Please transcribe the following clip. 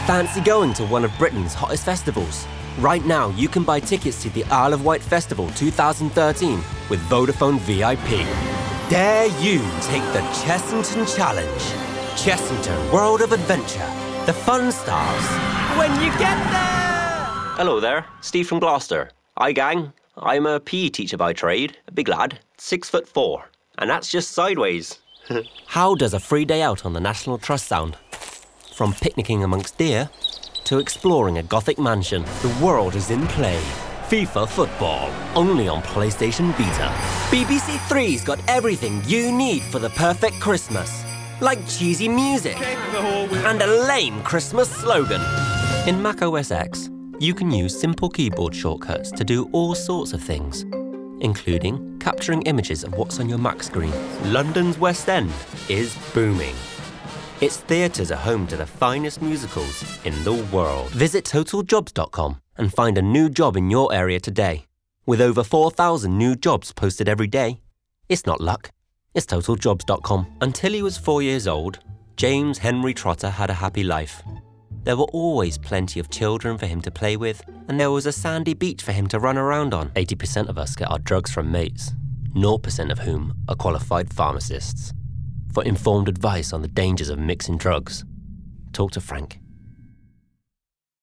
Fancy going to one of Britain's hottest festivals? Right now, you can buy tickets to the Isle of Wight Festival 2013 with Vodafone VIP. Dare you take the Chessington Challenge. Chessington World of Adventure. The fun starts when you get there! Hello there, Steve from Gloucester. Hi gang, I'm a PE teacher by trade, a big lad, 6'4", and that's just sideways. How does a free day out on the National Trust sound? From picnicking amongst deer to exploring a Gothic mansion, the world is in play. FIFA Football, only on PlayStation Vita. BBC Three's got everything you need for the perfect Christmas. Like cheesy music and a lame Christmas slogan. In macOS X, you can use simple keyboard shortcuts to do all sorts of things, including capturing images of what's on your Mac screen. London's West End is booming. Its theatres are home to the finest musicals in the world. Visit totaljobs.com and find a new job in your area today. With over 4,000 new jobs posted every day, it's not luck, it's totaljobs.com. Until he was 4 years old, James Henry Trotter had a happy life. There were always plenty of children for him to play with, and there was a sandy beach for him to run around on. 80% of us get our drugs from mates, 0% of whom are qualified pharmacists. For informed advice on the dangers of mixing drugs, talk to Frank.